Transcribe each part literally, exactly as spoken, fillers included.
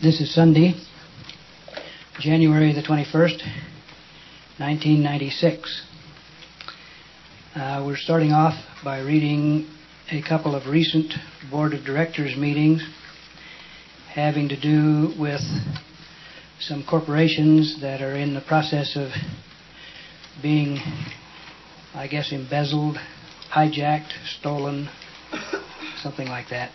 This is Sunday, January the twenty-first, nineteen ninety-six. Uh, we're starting off by reading a couple of recent Board of Directors meetings having to do with some corporations that are in the process of being, I guess, embezzled, hijacked, stolen, something like that.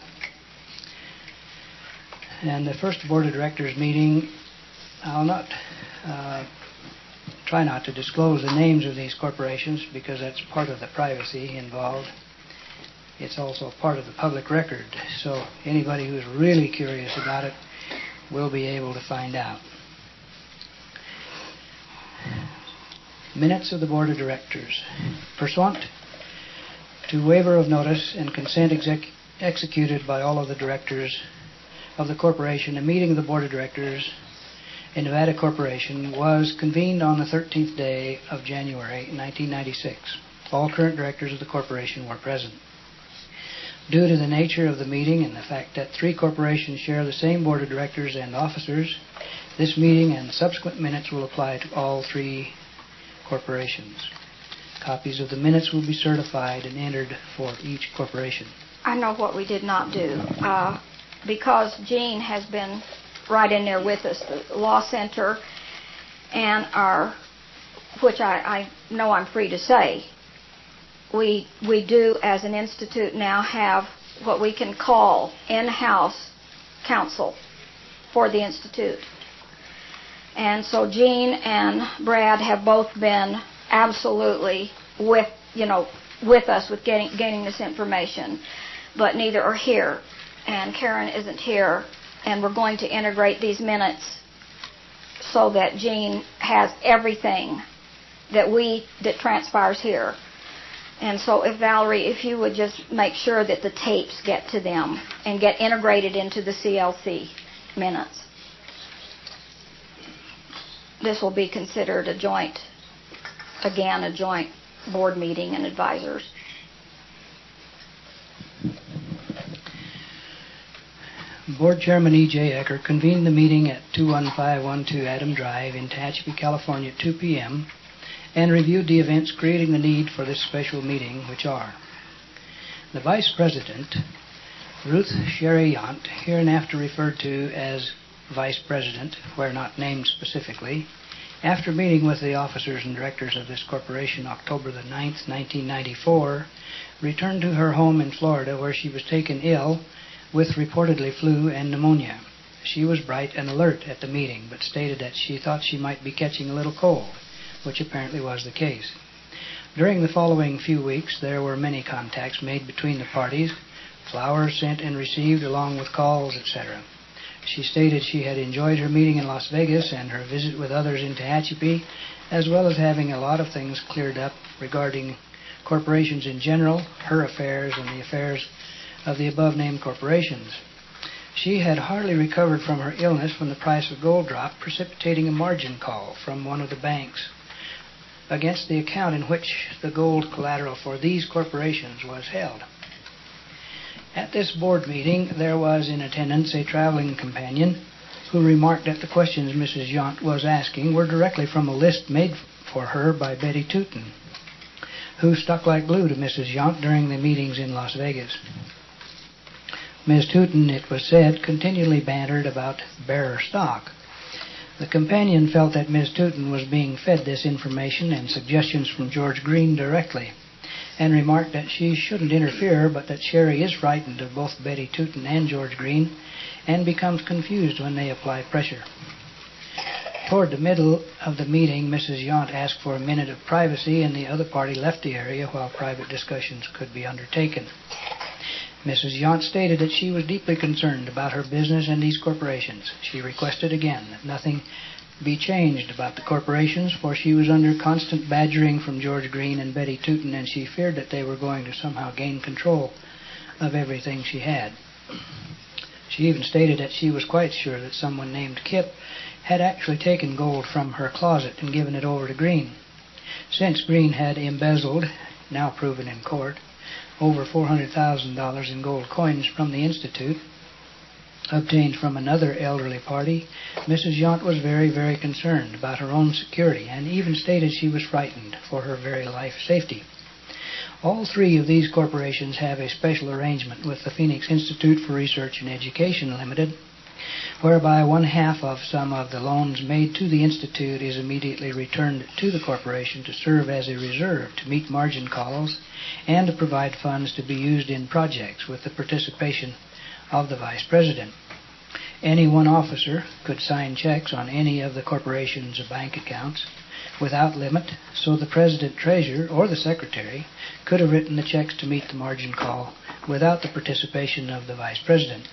And the first Board of Directors meeting, I'll not uh, try not to disclose the names of these corporations because that's part of the privacy involved. It's also part of the public record, so anybody who's really curious about it will be able to find out. Minutes of the Board of Directors. Pursuant to waiver of notice and consent exec- executed by all of the directors of the corporation, a meeting of the Board of Directors in Nevada Corporation was convened on the thirteenth day of January nineteen ninety-six. All current directors of the corporation were present. Due to the nature of the meeting and the fact that three corporations share the same Board of Directors and officers, this meeting and subsequent minutes will apply to all three corporations. Copies of the minutes will be certified and entered for each corporation. I know what we did not do. Uh, because Jean has been right in there with us, the Law Center and our, which I, I know I'm free to say, we we do as an institute now have what we can call in-house counsel for the institute. And so Jean and Brad have both been absolutely with, you know, with us with getting gaining this information, but neither are here. And Karen isn't here, and we're going to integrate these minutes so that Jean has everything that we that transpires here. And so if Valerie, if you would just make sure that the tapes get to them and get integrated into the C L C minutes. This will be considered a joint, again, a joint board meeting and advisors. Board Chairman E J. Ecker convened the meeting at two one five one two Adam Drive in Tehachapi, California at two p.m. and reviewed the events creating the need for this special meeting, which are the Vice President, Ruth Sherry Yount, hereinafter referred to as Vice President, where not named specifically, after meeting with the officers and directors of this corporation October the ninth, nineteen ninety-four, returned to her home in Florida where she was taken ill with reportedly flu and pneumonia. She was bright and alert at the meeting, but stated that she thought she might be catching a little cold, which apparently was the case. During the following few weeks, there were many contacts made between the parties, flowers sent and received along with calls, et cetera. She stated she had enjoyed her meeting in Las Vegas and her visit with others in Tehachapi, as well as having a lot of things cleared up regarding corporations in general, her affairs, and the affairs of the above-named corporations. She had hardly recovered from her illness when the price of gold dropped, precipitating a margin call from one of the banks against the account in which the gold collateral for these corporations was held. At this board meeting, there was in attendance a traveling companion who remarked that the questions Missus Yount was asking were directly from a list made for her by Betty Tootin, who stuck like glue to Missus Yount during the meetings in Las Vegas. Miz Tootin, it was said, continually bantered about bearer stock. The companion felt that Miz Tootin was being fed this information and suggestions from George Green directly, and remarked that she shouldn't interfere, but that Sherry is frightened of both Betty Tootin and George Green and becomes confused when they apply pressure. Toward the middle of the meeting, Missus Yount asked for a minute of privacy, and the other party left the area while private discussions could be undertaken. Missus Yount stated that she was deeply concerned about her business and these corporations. She requested again that nothing be changed about the corporations, for she was under constant badgering from George Green and Betty Tootin, and she feared that they were going to somehow gain control of everything she had. She even stated that she was quite sure that someone named Kip had actually taken gold from her closet and given it over to Green. Since Green had embezzled, now proven in court, over four hundred thousand dollars in gold coins from the Institute, obtained from another elderly party, Missus Yount was very, very concerned about her own security and even stated she was frightened for her very life safety. All three of these corporations have a special arrangement with the Phoenix Institute for Research and Education Limited, whereby one half of some of the loans made to the Institute is immediately returned to the corporation to serve as a reserve to meet margin calls and to provide funds to be used in projects with the participation of the Vice President. Any one officer could sign checks on any of the corporation's bank accounts without limit, so the President Treasurer or the Secretary could have written the checks to meet the margin call without the participation of the Vice President.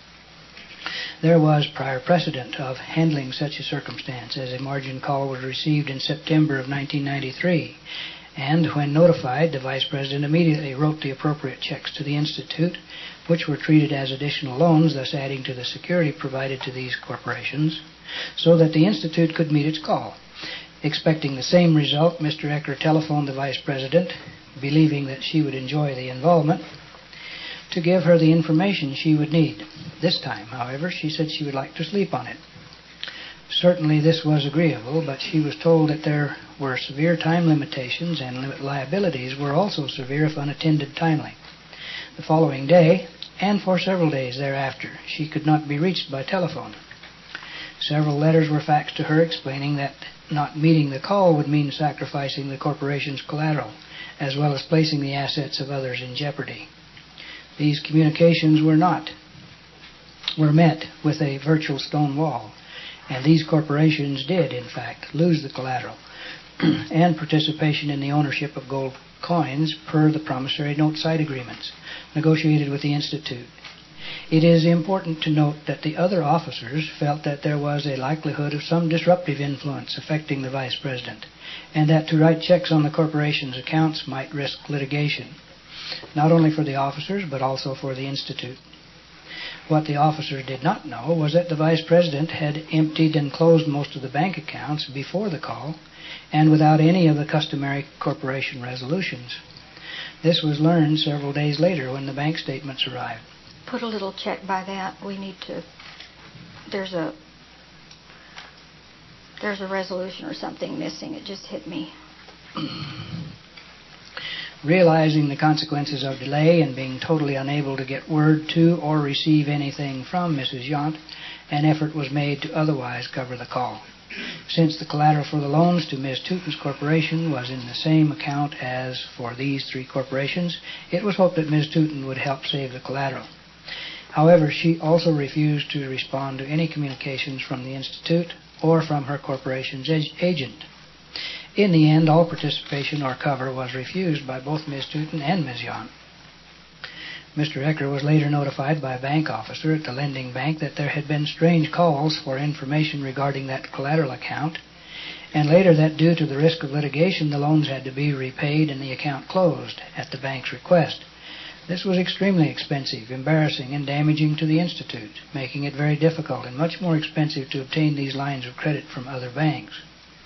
There was prior precedent of handling such a circumstance, as a margin call was received in September of nineteen ninety-three, and when notified, the Vice President immediately wrote the appropriate checks to the Institute, which were treated as additional loans, thus adding to the security provided to these corporations, so that the Institute could meet its call. Expecting the same result, Mister Ecker telephoned the Vice President, believing that she would enjoy the involvement, to give her the information she would need. This time, however, she said she would like to sleep on it. Certainly this was agreeable, but she was told that there were severe time limitations and li- liabilities were also severe if unattended timely. The following day, and for several days thereafter, she could not be reached by telephone. Several letters were faxed to her explaining that not meeting the call would mean sacrificing the corporation's collateral, as well as placing the assets of others in jeopardy. These communications were not, were met with a virtual stone wall, and these corporations did, in fact, lose the collateral and participation in the ownership of gold coins per the promissory note side agreements negotiated with the Institute. It is important to note that the other officers felt that there was a likelihood of some disruptive influence affecting the Vice President, and that to write checks on the corporation's accounts might risk litigation, not only for the officers but also for the Institute. What the officers did not know was that the Vice President had emptied and closed most of the bank accounts before the call and without any of the customary corporation resolutions. This was learned several days later when the bank statements arrived. Put a little check by that. We need to, there's a, there's a resolution or something missing. It just hit me. Realizing the consequences of delay and being totally unable to get word to or receive anything from Missus Yount, an effort was made to otherwise cover the call. Since the collateral for the loans to Miz Tooten's corporation was in the same account as for these three corporations, it was hoped that Miz Tooten would help save the collateral. However, she also refused to respond to any communications from the Institute or from her corporation's agent. In the end, all participation or cover was refused by both Miz Tooten and Miz Yount. Mister Ecker was later notified by a bank officer at the lending bank that there had been strange calls for information regarding that collateral account, and later that due to the risk of litigation, the loans had to be repaid and the account closed at the bank's request. This was extremely expensive, embarrassing, and damaging to the Institute, making it very difficult and much more expensive to obtain these lines of credit from other banks.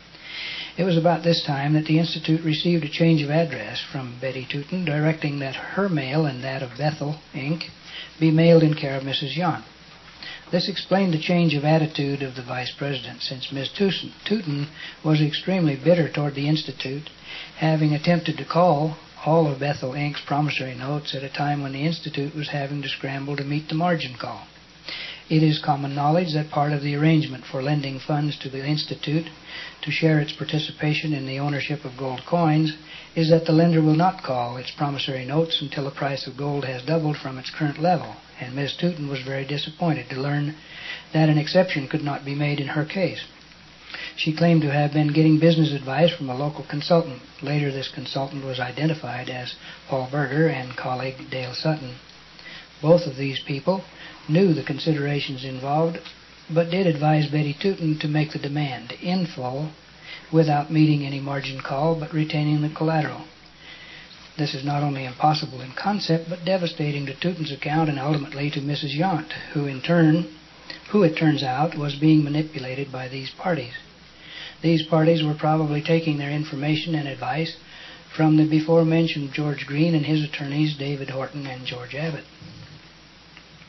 It was about this time that the Institute received a change of address from Betty Tooten, directing that her mail and that of Bethel, Incorporated be mailed in care of Missus Yount. This explained the change of attitude of the Vice President, since Miz Tooten was extremely bitter toward the Institute, having attempted to call all of Bethel, Incorporated's promissory notes at a time when the Institute was having to scramble to meet the margin call. It is common knowledge that part of the arrangement for lending funds to the Institute to share its participation in the ownership of gold coins is that the lender will not call its promissory notes until the price of gold has doubled from its current level, and Miz Tooten was very disappointed to learn that an exception could not be made in her case. She claimed to have been getting business advice from a local consultant. Later, this consultant was identified as Paul Berger and colleague Dale Sutton. Both of these people knew the considerations involved, but did advise Betty Tooten to make the demand in full without meeting any margin call but retaining the collateral. This is not only impossible in concept but devastating to Tooten's account and ultimately to Missus Yount, who in turn, who it turns out was being manipulated by these parties. These parties were probably taking their information and advice from the before-mentioned George Green and his attorneys David Horton and George Abbott.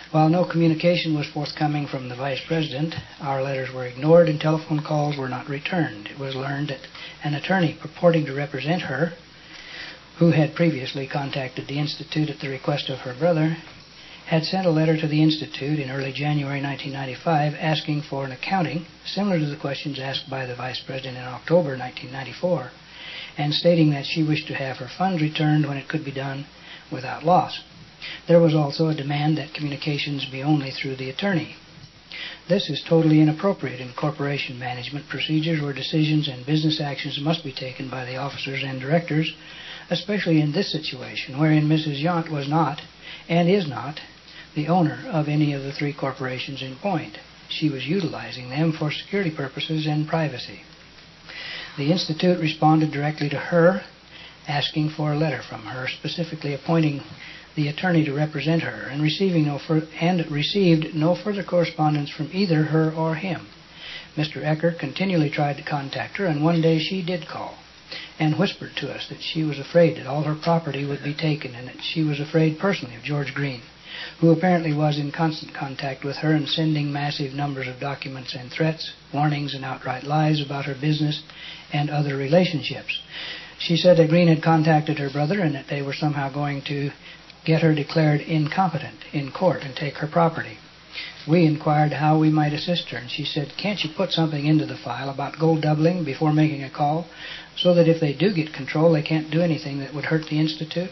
While no communication was forthcoming from the Vice President, our letters were ignored and telephone calls were not returned. It was learned that an attorney purporting to represent her, who had previously contacted the Institute at the request of her brother, had sent a letter to the Institute in early January nineteen ninety-five asking for an accounting similar to the questions asked by the Vice President in October nineteen ninety-four, and stating that she wished to have her funds returned when it could be done without loss. There was also a demand that communications be only through the attorney. This is totally inappropriate in corporation management procedures where decisions and business actions must be taken by the officers and directors, especially in this situation wherein Missus Yount was not, and is not, the owner of any of the three corporations in point. She was utilizing them for security purposes and privacy. The Institute responded directly to her, asking for a letter from her, specifically appointing the attorney to represent her, and receiving no fur- and received no further correspondence from either her or him. Mister Ecker continually tried to contact her, and one day she did call, and whispered to us that she was afraid that all her property would be taken, and that she was afraid personally of George Green, who apparently was in constant contact with her and sending massive numbers of documents and threats, warnings, and outright lies about her business and other relationships. She said that Green had contacted her brother and that they were somehow going to get her declared incompetent in court and take her property. We inquired how we might assist her, and she said, "Can't you put something into the file about gold doubling before making a call, so that if they do get control, they can't do anything that would hurt the Institute?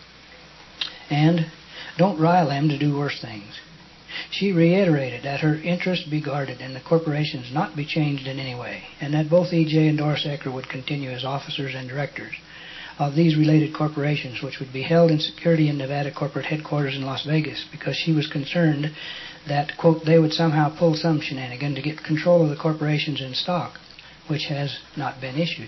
And don't rile them to do worse things." She reiterated that her interests be guarded and the corporations not be changed in any way, and that both E J and Doris Ecker would continue as officers and directors of these related corporations, which would be held in security in Nevada corporate headquarters in Las Vegas, because she was concerned that, quote, they would somehow pull some shenanigan to get control of the corporations in stock, which has not been issued.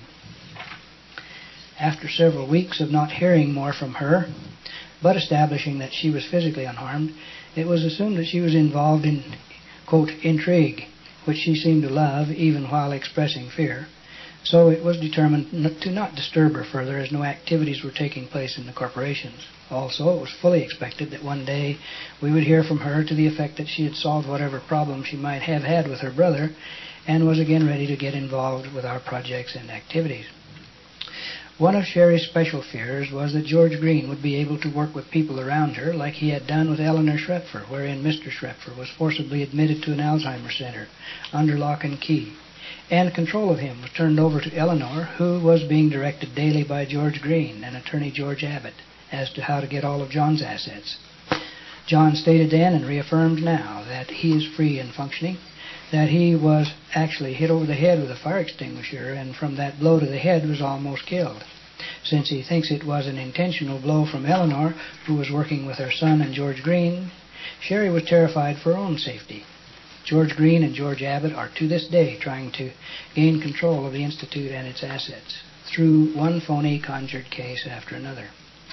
After several weeks of not hearing more from her, but establishing that she was physically unharmed, it was assumed that she was involved in, quote, intrigue, which she seemed to love even while expressing fear. So it was determined to not disturb her further, as no activities were taking place in the corporations. Also, it was fully expected that one day we would hear from her to the effect that she had solved whatever problem she might have had with her brother and was again ready to get involved with our projects and activities. One of Sherry's special fears was that George Green would be able to work with people around her like he had done with Eleanor Schrepfer, wherein Mister Schrepfer was forcibly admitted to an Alzheimer's center under lock and key, and control of him was turned over to Eleanor, who was being directed daily by George Green and attorney George Abbott as to how to get all of John's assets. John stated then and reaffirmed now that he is free and functioning, that he was actually hit over the head with a fire extinguisher, and from that blow to the head was almost killed. Since he thinks it was an intentional blow from Eleanor, who was working with her son and George Green, Sherry was terrified for her own safety. George Green and George Abbott are to this day trying to gain control of the Institute and its assets through one phony conjured case after another.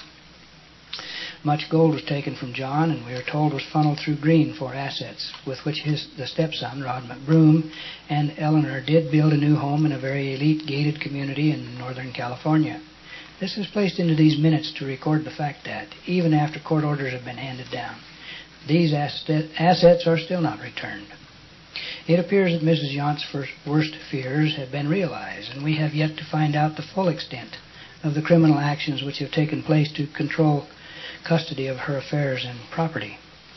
Much gold was taken from John, and we are told was funneled through Green for assets, with which his the stepson, Rod McBroom, and Eleanor did build a new home in a very elite gated community in Northern California. This is placed into these minutes to record the fact that, even after court orders have been handed down, these asset, assets are still not returned. It appears that Missus Yount's first, worst fears have been realized, and we have yet to find out the full extent of the criminal actions which have taken place to control custody of her affairs and property.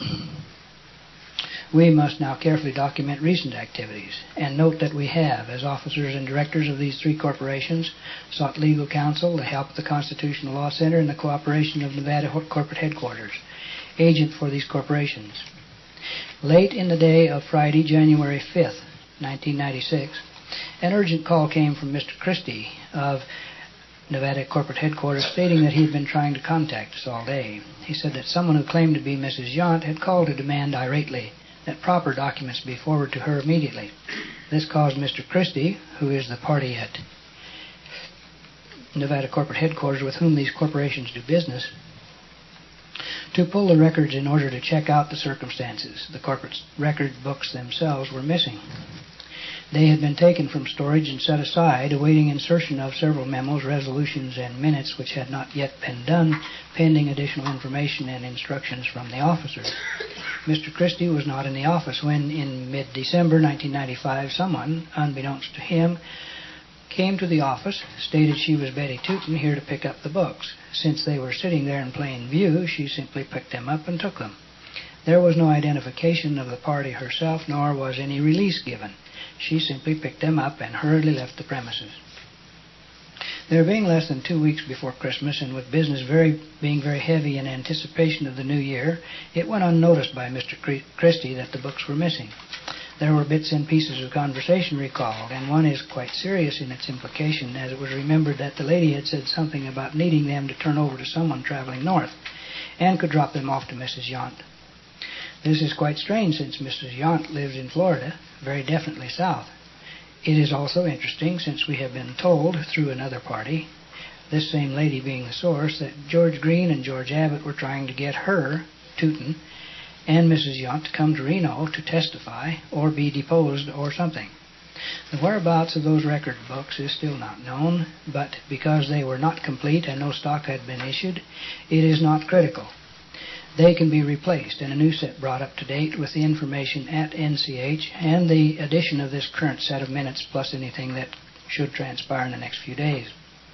We must now carefully document recent activities and note that we have, as officers and directors of these three corporations, sought legal counsel, the help of the Constitutional Law Center, and the cooperation of Nevada Corporate Headquarters, agent for these corporations. Late in the day of Friday, January fifth, nineteen ninety-six, an urgent call came from Mister Christie of Nevada Corporate Headquarters, stating that he had been trying to contact us all day. He said that someone who claimed to be Missus Yount had called to demand irately that proper documents be forwarded to her immediately. This caused Mister Christie, who is the party at Nevada Corporate Headquarters with whom these corporations do business, to pull the records in order to check out the circumstances. The corporate record books themselves were missing. They had been taken from storage and set aside, awaiting insertion of several memos, resolutions, and minutes which had not yet been done, pending additional information and instructions from the officers. Mister Christie was not in the office when, in mid-December nineteen ninety-five, someone, unbeknownst to him, came to the office, stated she was Betty Tootin, here to pick up the books. Since they were sitting there in plain view, she simply picked them up and took them. There was no identification of the party herself, nor was any release given. She simply picked them up and hurriedly left the premises. There being less than two weeks before Christmas, and with business very, being very heavy in anticipation of the new year, it went unnoticed by Mister Christie that the books were missing. There were bits and pieces of conversation recalled, and one is quite serious in its implication, as it was remembered that the lady had said something about needing them to turn over to someone traveling north, and could drop them off to Missus Yount. This is quite strange, since Missus Yount lives in Florida, very definitely south. It is also interesting, since we have been told through another party, this same lady being the source, that George Green and George Abbott were trying to get her, Tootin, and Missus Yount to come to Reno to testify or be deposed or something. The whereabouts of those record books is still not known, but because they were not complete and no stock had been issued, it is not critical. They can be replaced and a new set brought up to date with the information at N C H and the addition of this current set of minutes plus anything that should transpire in the next few days.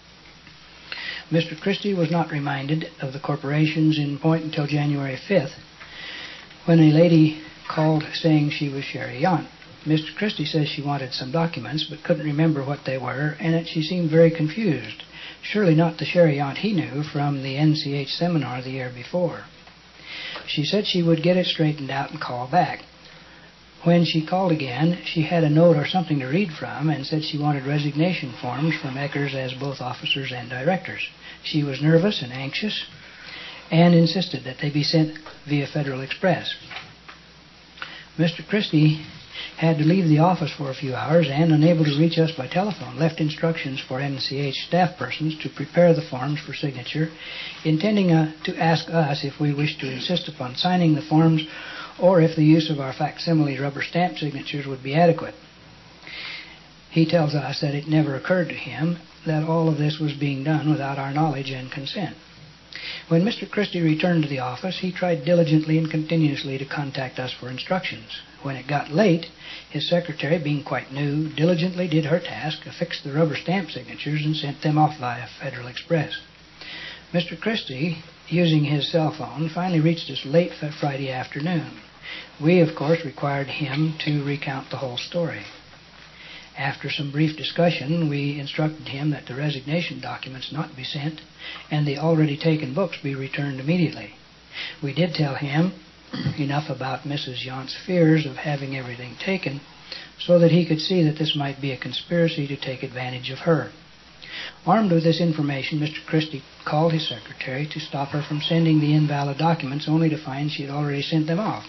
Mister Christie was not reminded of the corporations in point until January fifth, when a lady called saying she was Sherry Yount. Mister Christie says she wanted some documents but couldn't remember what they were, and that she seemed very confused. Surely not the Sherry Yount he knew from the N C H seminar the year before. She said she would get it straightened out and call back. When she called again, she had a note or something to read from and said she wanted resignation forms from Eckers as both officers and directors. She was nervous and anxious and insisted that they be sent via Federal Express. Mister Christie had to leave the office for a few hours and, unable to reach us by telephone, left instructions for N C H staff persons to prepare the forms for signature, intending uh, to ask us if we wished to insist upon signing the forms or if the use of our facsimile rubber stamp signatures would be adequate. He tells us that it never occurred to him that all of this was being done without our knowledge and consent. When Mister Christie returned to the office, he tried diligently and continuously to contact us for instructions. When it got late, his secretary, being quite new, diligently did her task, affixed the rubber stamp signatures, and sent them off via Federal Express. Mister Christie, using his cell phone, finally reached us late Friday afternoon. We, of course, required him to recount the whole story. After some brief discussion, we instructed him that the resignation documents not be sent and the already taken books be returned immediately. We did tell him enough about Missus Yount's fears of having everything taken so that he could see that this might be a conspiracy to take advantage of her. Armed with this information, Mister Christie called his secretary to stop her from sending the invalid documents, only to find she had already sent them off.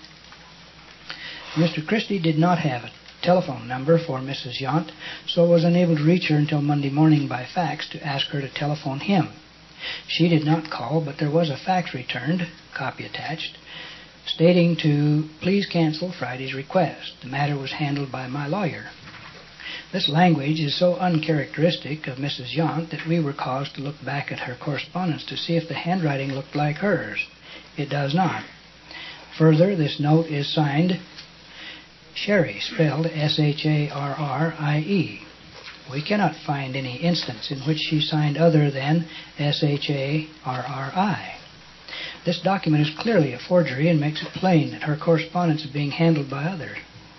Mister Christie did not have a telephone number for Missus Yount, so was unable to reach her until Monday morning by fax to ask her to telephone him. She did not call, but there was a fax returned, copy attached, stating to please cancel Friday's request. The matter was handled by my lawyer. This language is so uncharacteristic of Missus Yount that we were caused to look back at her correspondence to see if the handwriting looked like hers. It does not. Further, this note is signed Sherry, spelled S H A R R I E. We cannot find any instance in which she signed other than S H A R R I. This document is clearly a forgery and makes it plain that her correspondence is being handled by others.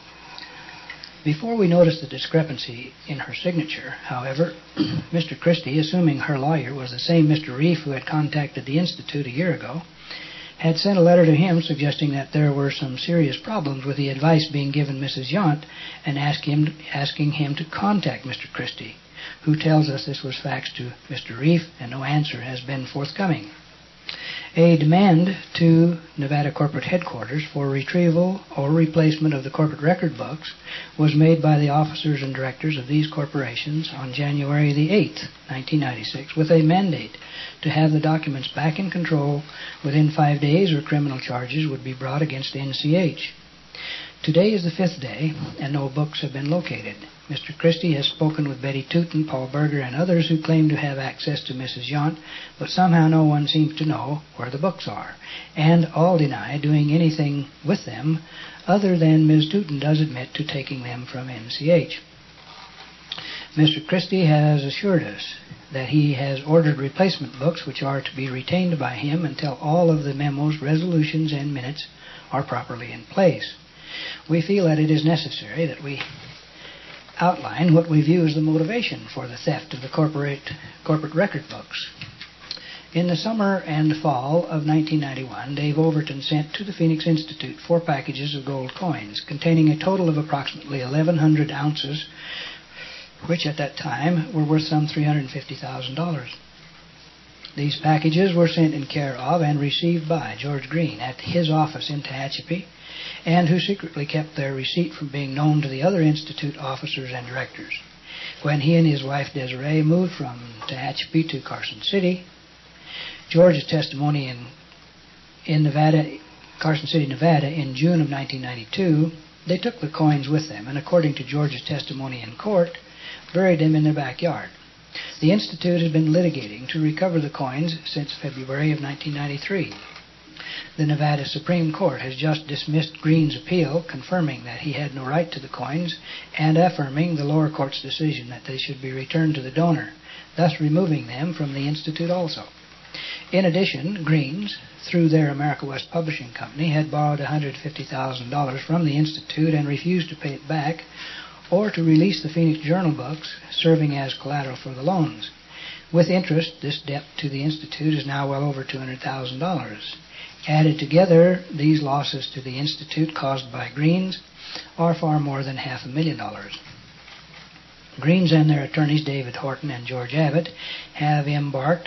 Before we noticed the discrepancy in her signature, however, Mister Christie, assuming her lawyer was the same Mister Reef who had contacted the Institute a year ago, had sent a letter to him suggesting that there were some serious problems with the advice being given Missus Yount and ask him, asking him to contact Mister Christie, who tells us this was faxed to Mister Reef and no answer has been forthcoming. A demand to Nevada Corporate Headquarters for retrieval or replacement of the corporate record books was made by the officers and directors of these corporations on January the eighth, nineteen ninety-six, with a mandate to have the documents back in control within five days or criminal charges would be brought against N C H. Today is the fifth day, and no books have been located. Mister Christie has spoken with Betty Tooten, Paul Berger, and others who claim to have access to Missus Yount, but somehow no one seems to know where the books are, and all deny doing anything with them other than Miz Tooten does admit to taking them from M C H. Mister Christie has assured us that he has ordered replacement books which are to be retained by him until all of the memos, resolutions, and minutes are properly in place. We feel that it is necessary that we outline what we view as the motivation for the theft of the corporate, corporate record books. In the summer and fall of nineteen ninety-one, Dave Overton sent to the Phoenix Institute four packages of gold coins containing a total of approximately eleven hundred ounces, which at that time were worth some three hundred fifty thousand dollars. These packages were sent in care of and received by George Green at his office in Tehachapi, and who secretly kept their receipt from being known to the other Institute officers and directors. When he and his wife Desiree moved from Tehachapi to Carson City, George's testimony in, in Nevada, Carson City, Nevada, in June of nineteen ninety-two, they took the coins with them, and according to George's testimony in court, buried them in their backyard. The Institute has been litigating to recover the coins since February of nineteen ninety-three. The Nevada Supreme Court has just dismissed Green's appeal, confirming that he had no right to the coins and affirming the lower court's decision that they should be returned to the donor, thus removing them from the Institute also. In addition, Green's, through their America West Publishing Company, had borrowed one hundred fifty thousand dollars from the Institute and refused to pay it back or to release the Phoenix Journal books, serving as collateral for the loans. With interest, this debt to the Institute is now well over two hundred thousand dollars. Added together, these losses to the Institute caused by Green's are far more than half a million dollars. Green's and their attorneys, David Horton and George Abbott, have embarked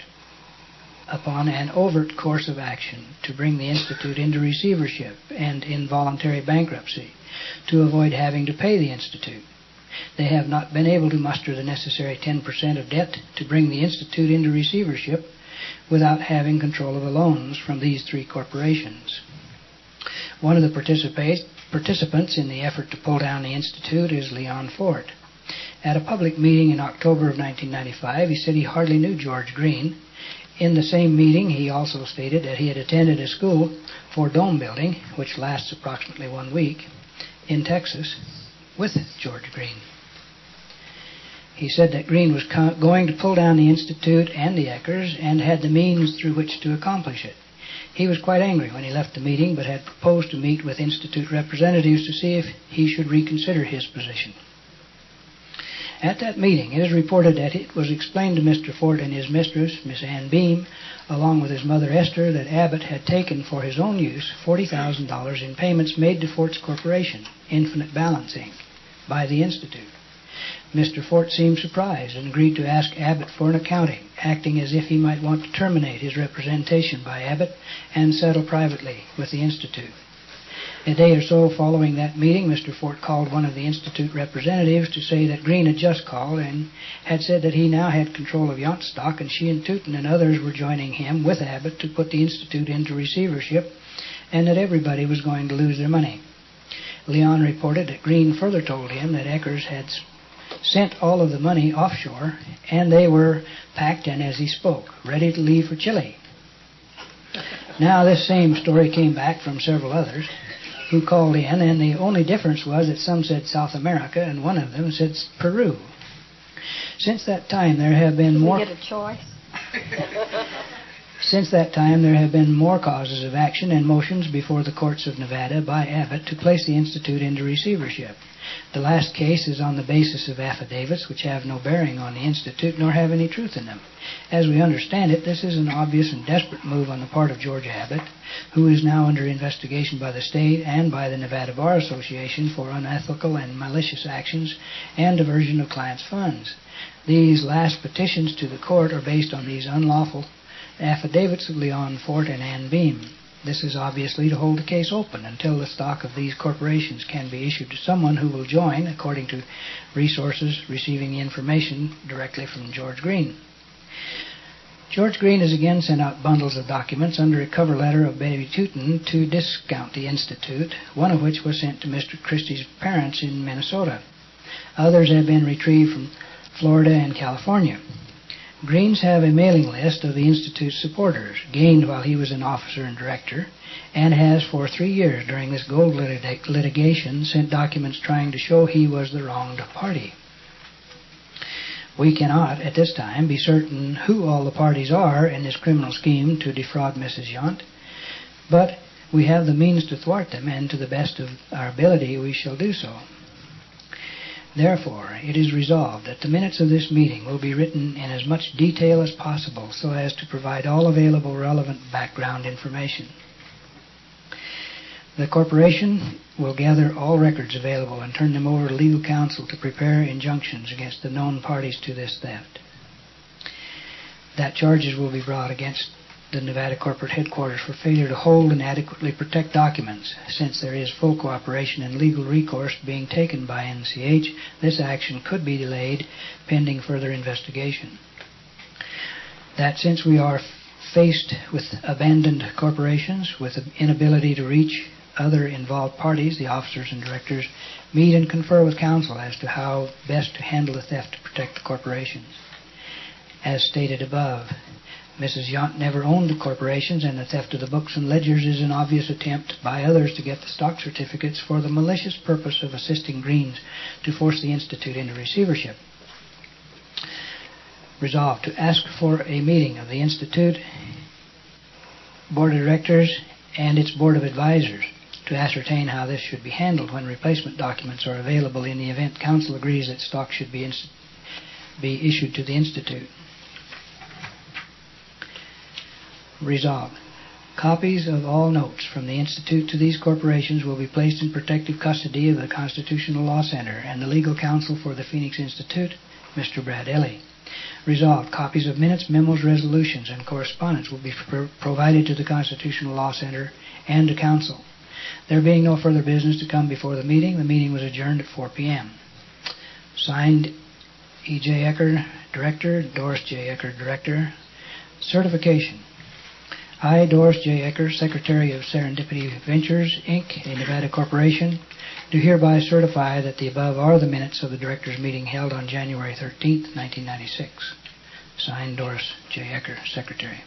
upon an overt course of action to bring the Institute into receivership and involuntary bankruptcy to avoid having to pay the Institute. They have not been able to muster the necessary ten percent of debt to bring the Institute into receivership without having control of the loans from these three corporations. One of the participa- participants in the effort to pull down the Institute is Leon Fort. At a public meeting in October of nineteen ninety-five, he said he hardly knew George Green. In the same meeting, he also stated that he had attended a school for dome building, which lasts approximately one week, in Texas, with George Green. He said that Green was co- going to pull down the Institute and the Eckers and had the means through which to accomplish it. He was quite angry when he left the meeting, but had proposed to meet with Institute representatives to see if he should reconsider his position. At that meeting, it is reported that it was explained to Mister Fort and his mistress, Miss Ann Beam, along with his mother Esther, that Abbott had taken for his own use forty thousand dollars in payments made to Fort's corporation, Infinite Balance, Incorporated, by the Institute. Mister Fort seemed surprised and agreed to ask Abbott for an accounting, acting as if he might want to terminate his representation by Abbott and settle privately with the Institute. A day or so following that meeting, Mister Fort called one of the Institute representatives to say that Green had just called and had said that he now had control of Yount stock, and she and Tooten and others were joining him with Abbott to put the Institute into receivership, and that everybody was going to lose their money. Leon reported that Green further told him that Eckers had sent all of the money offshore, and they were packed and, as he spoke, ready to leave for Chile. Now, this same story came back from several others who called in, and the only difference was that some said South America and one of them said Peru. Since that time, there have been more... We get a choice. Since that time, there have been more causes of action and motions before the courts of Nevada by Abbott to place the Institute into receivership. The last case is on the basis of affidavits which have no bearing on the Institute nor have any truth in them. As we understand it, this is an obvious and desperate move on the part of George Abbott, who is now under investigation by the state and by the Nevada Bar Association for unethical and malicious actions and diversion of clients' funds. These last petitions to the court are based on these unlawful affidavits of Leon Fort and Ann Beam. This is obviously to hold the case open until the stock of these corporations can be issued to someone who will join, according to resources receiving the information directly from George Green. George Green has again sent out bundles of documents under a cover letter of Baby Tootin to discount the Institute, one of which was sent to Mister Christie's parents in Minnesota. Others have been retrieved from Florida and California. Greens have a mailing list of the Institute's supporters, gained while he was an officer and director, and has for three years during this gold litig- litigation sent documents trying to show he was the wronged party. We cannot, at this time, be certain who all the parties are in this criminal scheme to defraud Missus Yount, but we have the means to thwart them, and to the best of our ability we shall do so. Therefore, it is resolved that the minutes of this meeting will be written in as much detail as possible so as to provide all available relevant background information. The corporation will gather all records available and turn them over to legal counsel to prepare injunctions against the known parties to this theft. That charges will be brought against the Nevada corporate headquarters for failure to hold and adequately protect documents. Since there is full cooperation and legal recourse being taken by N C H, this action could be delayed pending further investigation. That since we are faced with abandoned corporations with an inability to reach other involved parties, the officers and directors meet and confer with counsel as to how best to handle the theft to protect the corporations. As stated above, Missus Yount never owned the corporations, and the theft of the books and ledgers is an obvious attempt by others to get the stock certificates for the malicious purpose of assisting Greens to force the Institute into receivership. Resolved to ask for a meeting of the Institute Board of Directors and its Board of Advisors to ascertain how this should be handled when replacement documents are available in the event counsel agrees that stock should be, inst- be issued to the Institute. Resolved. Copies of all notes from the Institute to these corporations will be placed in protective custody of the Constitutional Law Center and the legal counsel for the Phoenix Institute, Mister Brad Elley. Resolved. Copies of minutes, memos, resolutions, and correspondence will be pro- provided to the Constitutional Law Center and to counsel. There being no further business to come before the meeting, the meeting was adjourned at four p.m. Signed, E J. Ecker, Director, Doris J. Ecker, Director. Certification. I, Doris J. Ecker, Secretary of Serendipity Ventures, Incorporated, a Nevada corporation, do hereby certify that the above are the minutes of the Directors' meeting held on January thirteenth, nineteen ninety-six. Signed, Doris J. Ecker, Secretary.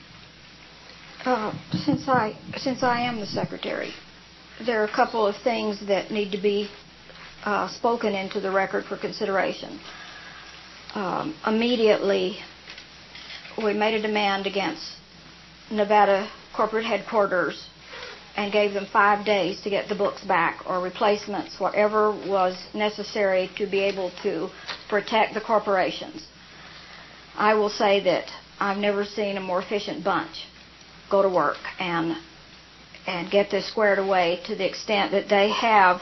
Uh, since I since I am the Secretary, there are a couple of things that need to be uh, spoken into the record for consideration. Um, immediately, we made a demand against Nevada corporate headquarters and gave them five days to get the books back or replacements, whatever was necessary to be able to protect the corporations. I will say that I've never seen a more efficient bunch go to work and and get this squared away to the extent that they have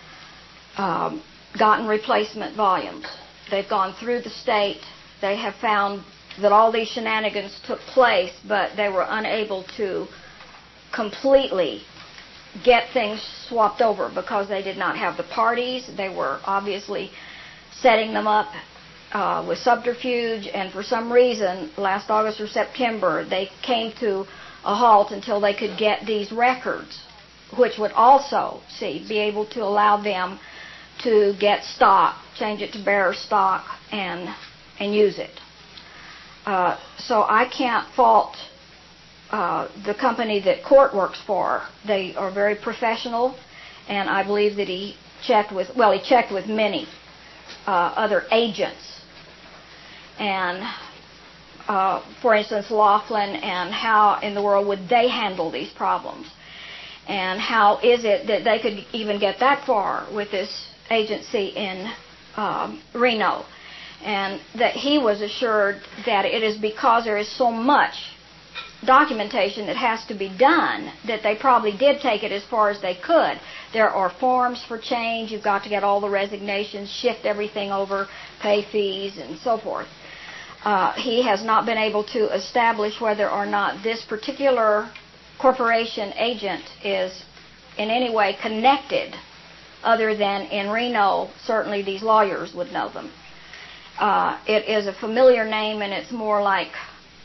um, gotten replacement volumes. They've gone through the state. They have found that all these shenanigans took place, but they were unable to completely get things swapped over because they did not have the parties. They were obviously setting them up uh, with subterfuge, and for some reason, last August or September, they came to a halt until they could get these records, which would also, see, be able to allow them to get stock, change it to bearer stock, and and use it. Uh, so I can't fault uh, the company that Court works for. They are very professional, and I believe that he checked with, well, he checked with many uh, other agents. And, uh, for instance, Laughlin, and how in the world would they handle these problems? And how is it that they could even get that far with this agency in um, Reno? And that he was assured that it is because there is so much documentation that has to be done that they probably did take it as far as they could. There are forms for change. You've got to get all the resignations, shift everything over, pay fees, and so forth. Uh, he has not been able to establish whether or not this particular corporation agent is in any way connected, other than in Reno, certainly these lawyers would know them. Uh, it is a familiar name, and it's more like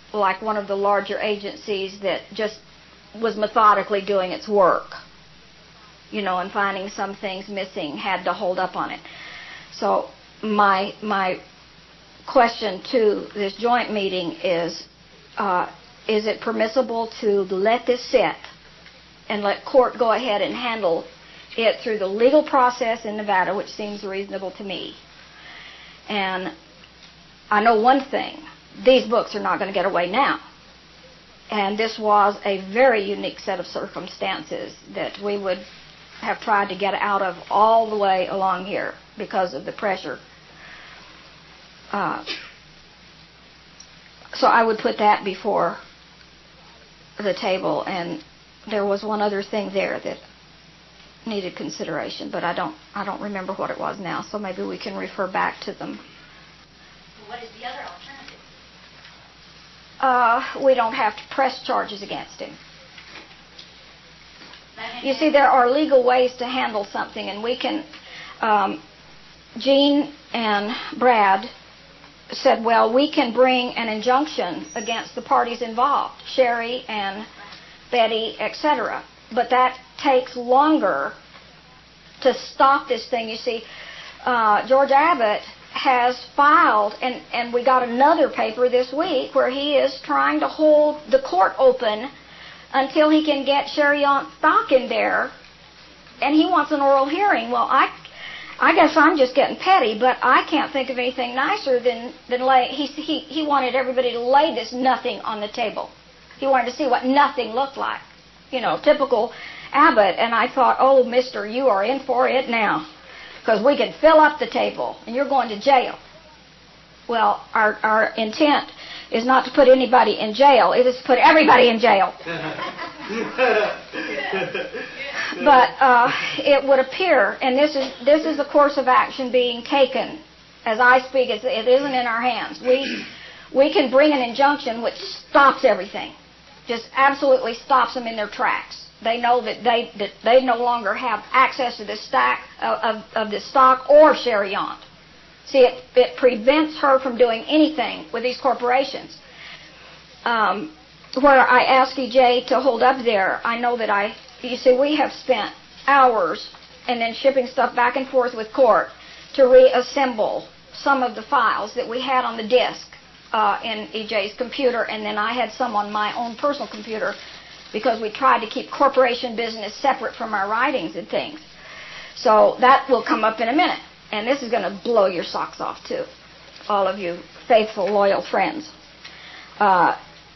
like one of the larger agencies that just was methodically doing its work, you know, and finding some things missing, had to hold up on it. So my my question to this joint meeting is, uh, is it permissible to let this sit and let court go ahead and handle it through the legal process in Nevada, which seems reasonable to me? And I know one thing, these books are not going to get away now. And this was a very unique set of circumstances that we would have tried to get out of all the way along here because of the pressure. Uh, so I would put that before the table. And there was one other thing there that needed consideration, but I don't I don't remember what it was now, so maybe we can refer back to them. What is the other alternative? Uh, we don't have to press charges against him. You see, there are legal ways to handle something, and we can... Um, Gene and Brad said, well, we can bring an injunction against the parties involved, Sherry and Betty, et cetera. But that takes longer to stop this thing. You see, uh, George Abbott has filed, and, and we got another paper this week where he is trying to hold the court open until he can get Sherry on stock in there, and he wants an oral hearing. Well, I, I guess I'm just getting petty, but I can't think of anything nicer than, than lay, he, he, he wanted everybody to lay this nothing on the table. He wanted to see what nothing looked like. You know, typical Abbott. And I thought, oh, mister, you are in for it now, because we can fill up the table, and you're going to jail. Well, our, our intent is not to put anybody in jail. It is to put everybody in jail. But uh, it would appear, and this is this is the course of action being taken as I speak. It's, it isn't in our hands. We we can bring an injunction which stops everything, just absolutely stops them in their tracks. They know that they that they no longer have access to this stack of, of, of this stock or Sherry Yount. See, it, it prevents her from doing anything with these corporations. Um, where I asked E J to hold up there, I know that I, you see, we have spent hours and then shipping stuff back and forth with court to reassemble some of the files that we had on the disk uh, in E J's computer, and then I had some on my own personal computer, because we tried to keep corporation business separate from our writings and things. So that will come up in a minute. And this is going to blow your socks off, too, all of you faithful, loyal friends. Uh,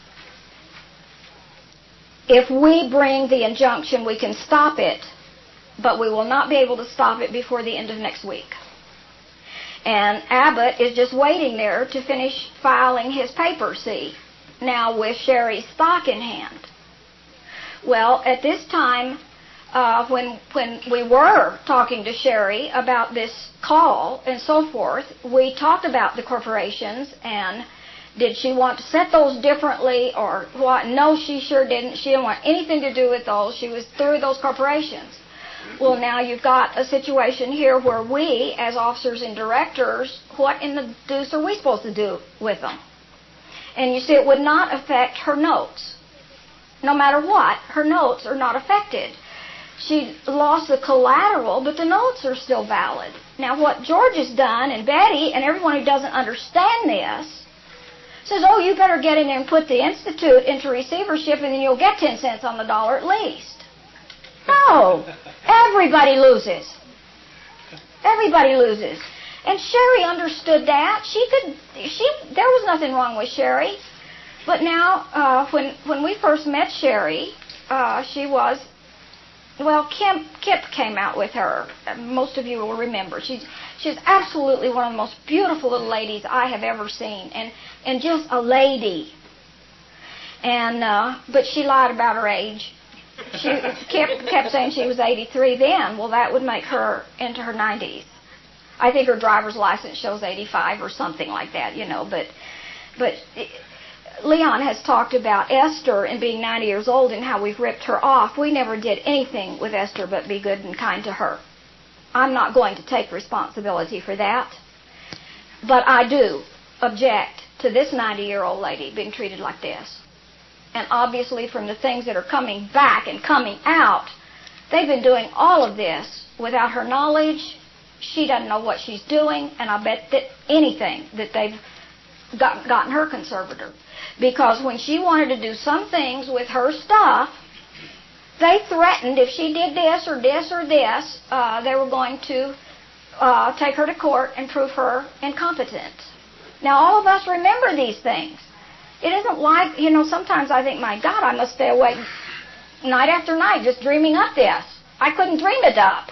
if we bring the injunction, we can stop it, but we will not be able to stop it before the end of next week. And Abbott is just waiting there to finish filing his paper, see, now with Sherry's stock in hand. Well, at this time, uh, when when we were talking to Sherry about this call and so forth, we talked about the corporations and did she want to set those differently or what? No, she sure didn't. She didn't want anything to do with those. She was through those corporations. Well, now you've got a situation here where we, as officers and directors, what in the deuce are we supposed to do with them? And you see, it would not affect her notes. No matter what, her notes are not affected. She lost the collateral, but the notes are still valid. Now, what George has done, and Betty, and everyone who doesn't understand this, says, oh, you better get in there and put the Institute into receivership, and then you'll get ten cents on the dollar at least. No. Everybody loses. Everybody loses. And Sherry understood that. She could, she, there was nothing wrong with Sherry. But now, uh, when when we first met Sherry, uh, she was, well, Kim, Kip came out with her. Most of you will remember. She's she's absolutely one of the most beautiful little ladies I have ever seen, and and just a lady. And uh, but she lied about her age. She kept kept saying she was eighty-three then. Well, that would make her into her nineties. I think her driver's license shows eighty-five or something like that, you know. But but. It, Leon has talked about Esther and being ninety years old and how we've ripped her off. We never did anything with Esther but be good and kind to her. I'm not going to take responsibility for that. But I do object to this ninety-year-old lady being treated like this. And obviously from the things that are coming back and coming out, they've been doing all of this without her knowledge. She doesn't know what she's doing, and I bet that anything that they've got, gotten her conservator. Because when she wanted to do some things with her stuff, they threatened if she did this or this or this, uh, they were going to uh, take her to court and prove her incompetent. Now, all of us remember these things. It isn't like, you know, sometimes I think, my God, I must stay awake night after night just dreaming up this. I couldn't dream it up.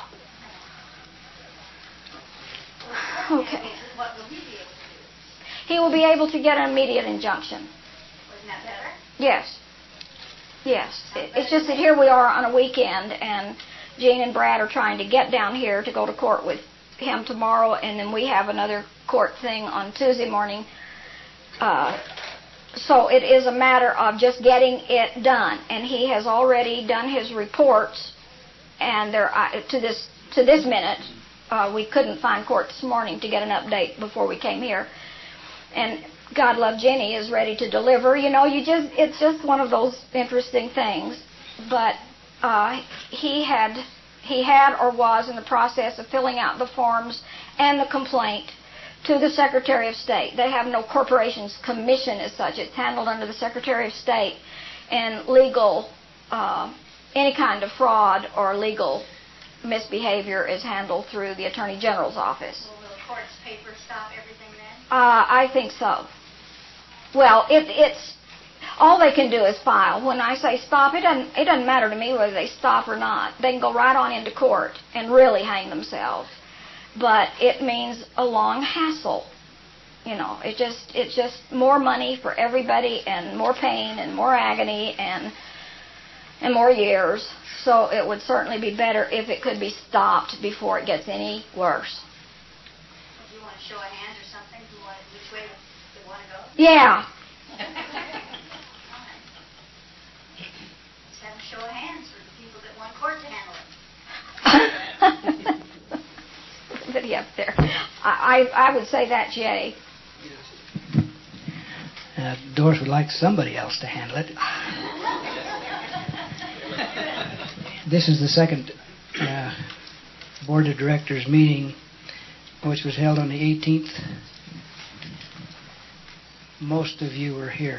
Okay. What will he be able to do? He will be able to get an immediate injunction. Wasn't that better? Yes. Yes. It, it's just that here we are on a weekend, and Gene and Brad are trying to get down here to go to court with him tomorrow, and then we have another court thing on Tuesday morning. Uh, so it is a matter of just getting it done. And he has already done his reports, and there uh, to this to this minute, uh, we couldn't find court this morning to get an update before we came here. And God Love Jenny is ready to deliver. You know, you just it's just one of those interesting things. But uh, he had he had or was in the process of filling out the forms and the complaint to the Secretary of State. They have no corporations commission as such. It's handled under the Secretary of State, and legal uh, any kind of fraud or legal misbehavior is handled through the Attorney General's office. Well, will the court's paper stop everything then? Uh, I think so. Well, it, it's all they can do is file. When I say stop, it doesn't it doesn't matter to me whether they stop or not. They can go right on into court and really hang themselves. But it means a long hassle. You know, it just it's just more money for everybody, and more pain and more agony and and more years. So it would certainly be better if it could be stopped before it gets any worse. Do you want to show of hands or something? Do you want which way they want to go? Yeah. Let's have a show of hands for the people that want court to handle it. Somebody up there. I, I I would say that, Jay. Uh, Doris would like somebody else to handle it. This is the second uh, Board of Directors meeting, which was held on the eighteenth. Most of you were here.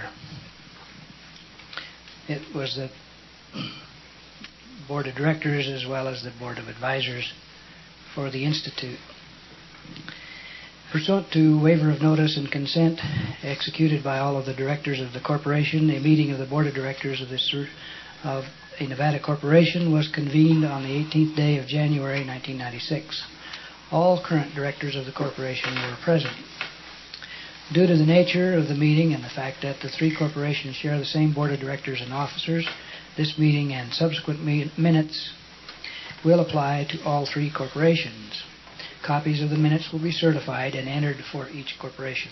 It was the Board of Directors as well as the Board of Advisors for the Institute. Pursuant to waiver of notice and consent executed by all of the directors of the corporation, a meeting of the Board of Directors of, this, of a Nevada corporation was convened on the eighteenth day of January nineteen ninety-six. All current directors of the corporation were present. Due to the nature of the meeting and the fact that the three corporations share the same Board of Directors and officers, this meeting and subsequent me- minutes will apply to all three corporations. Copies of the minutes will be certified and entered for each corporation.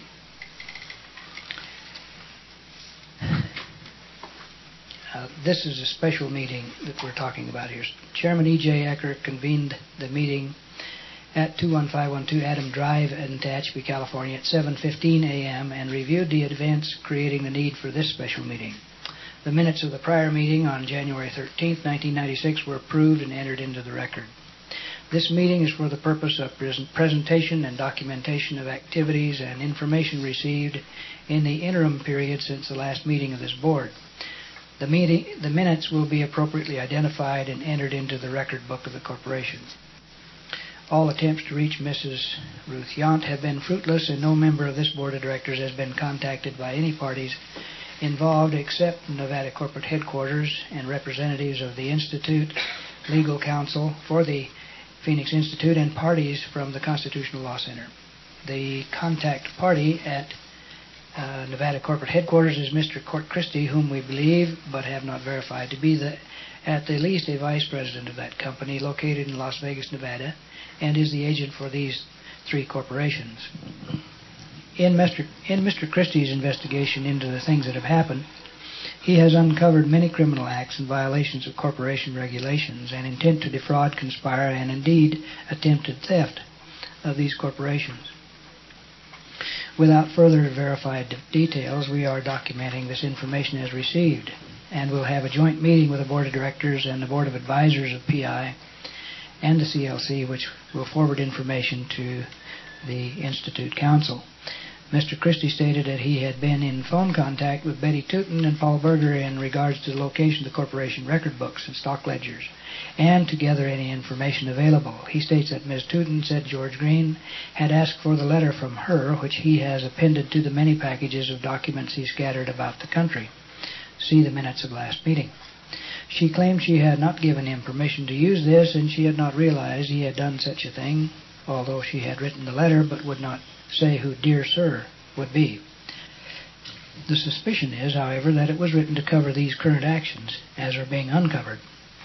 Uh, this is a special meeting that we're talking about here. Chairman E J. Ecker convened the meeting at two one five one two Adam Drive in Tehachapi, California at seven fifteen a.m. and reviewed the events creating the need for this special meeting. The minutes of the prior meeting on January thirteenth, nineteen ninety-six were approved and entered into the record. This meeting is for the purpose of presentation and documentation of activities and information received in the interim period since the last meeting of this board. The, meeting, the minutes will be appropriately identified and entered into the record book of the corporation. All attempts to reach Missus Ruth Yount have been fruitless, and no member of this board of directors has been contacted by any parties involved except Nevada corporate headquarters and representatives of the Institute, legal counsel for the Phoenix Institute, and parties from the Constitutional Law Center. The contact party at uh, Nevada corporate headquarters is Mister Court Christie, whom we believe but have not verified to be the, at the least a vice president of that company located in Las Vegas, Nevada, and is the agent for these three corporations. In Mister in Mister Christie's investigation into the things that have happened, he has uncovered many criminal acts and violations of corporation regulations and intent to defraud, conspire, and indeed attempted theft of these corporations. Without further verified de- details, we are documenting this information as received, and we'll have a joint meeting with the Board of Directors and the Board of Advisors of P I and the C L C, which will forward information to the Institute Council. Mister Christie stated that he had been in phone contact with Betty Tootin and Paul Berger in regards to the location of the corporation record books and stock ledgers, and to gather any information available. He states that Miz Tootin said George Green had asked for the letter from her, which he has appended to the many packages of documents he scattered about the country. See the minutes of last meeting. She claimed she had not given him permission to use this, and she had not realized he had done such a thing, although she had written the letter but would not say who Dear Sir would be. The suspicion is, however, that it was written to cover these current actions as are being uncovered.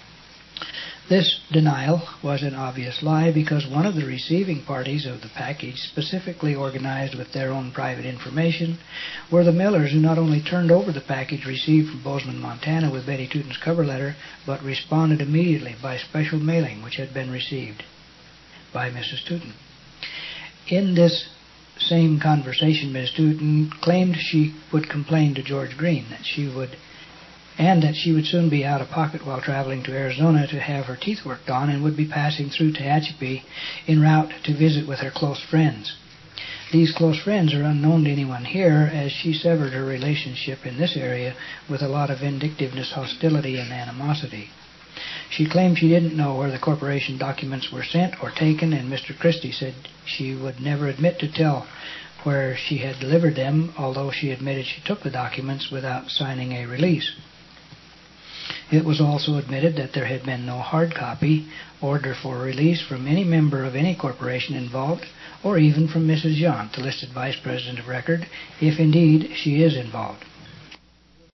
This denial was an obvious lie because one of the receiving parties of the package, specifically organized with their own private information, were the Millers, who not only turned over the package received from Bozeman, Montana with Betty Tootin's cover letter, but responded immediately by special mailing which had been received by Missus Tootin. In this same conversation, Miz Tootin claimed she would complain to George Green that she would and that she would soon be out of pocket while traveling to Arizona to have her teeth worked on and would be passing through Tehachapi en route to visit with her close friends. These close friends are unknown to anyone here, as she severed her relationship in this area with a lot of vindictiveness, hostility, and animosity. She claimed she didn't know where the corporation documents were sent or taken, and Mister Christie said she would never admit to tell where she had delivered them, although she admitted she took the documents without signing a release. It was also admitted that there had been no hard copy order for release from any member of any corporation involved, or even from Missus Yount, the listed Vice President of Record, if indeed she is involved.